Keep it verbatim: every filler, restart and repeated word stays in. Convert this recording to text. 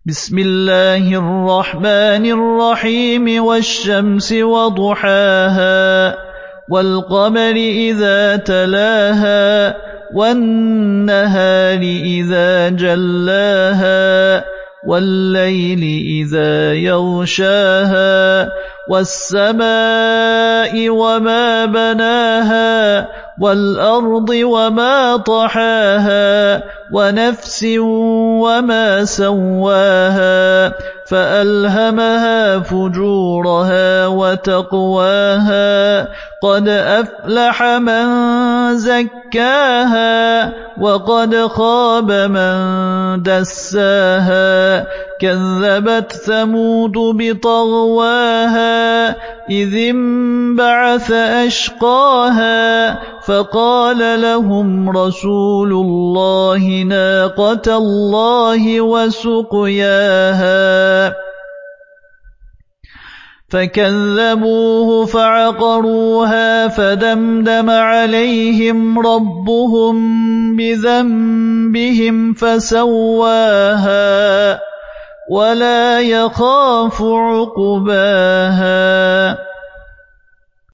بسم الله الرحمن الرحيم والشمس وضحاها والقمر إذا تلاها والنهار إذا جلاها والليل إذا يغشاها والسماء وما بناها والأرض وما طحاها ونفس وما سواها فألهمها فجورها وتقواها قد أفلح من زكاها وقد خاب من دساها كذبت ثمود بطغواها إذ انبعث أشقاها فقال لهم رسول الله ناقة الله وسقياها فكذبوه فعقروها فدمدم عليهم ربهم بذنبهم فسواها ولا يخاف عقباها